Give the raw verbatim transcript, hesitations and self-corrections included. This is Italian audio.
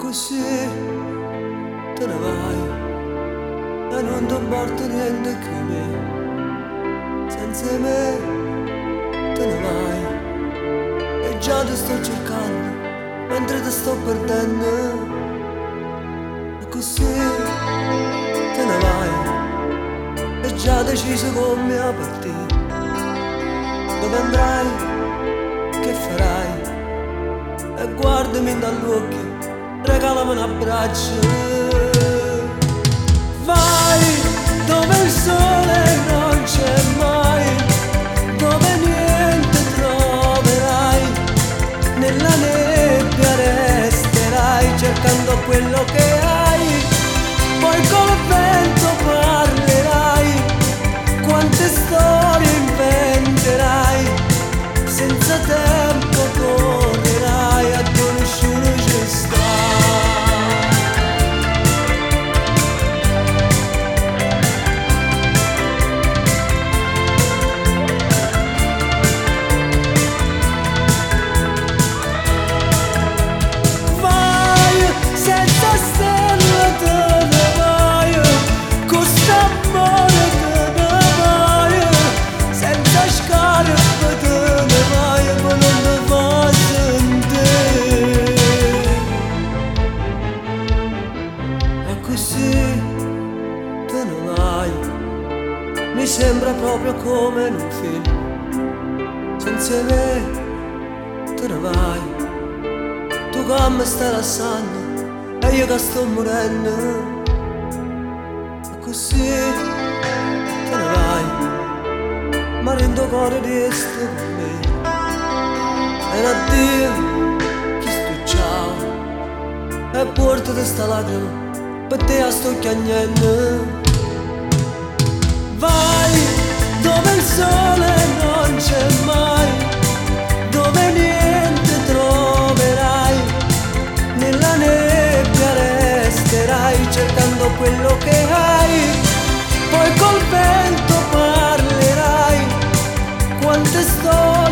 così te ne vai e non ti importa niente che me, senza me te ne vai e già ti sto cercando mentre ti sto perdendo, e così te ne vai e già deciso con me a partire. Dove andrai? Che farai? E guardami dagli occhi, regalami un abbraccio. Vai dove il sole non c'è mai, dove niente troverai, nella nebbia resterai cercando quello che hai, poi col vento parlerai, quante storie inventerai, senza tempo correrai, a tu nessuno ci sta. Mi sembra proprio come in un film, senza me te ne vai, tu che mi stai lasciando e io che sto morendo, e così te ne vai, ma rendo cuore di essere con me, e un addio, chi sto ciao, e portati sta lacrima, per te la sto chiagnendo. Vai dove il sole non c'è mai, dove niente troverai, nella nebbia resterai cercando quello che hai, poi col vento parlerai, quante storie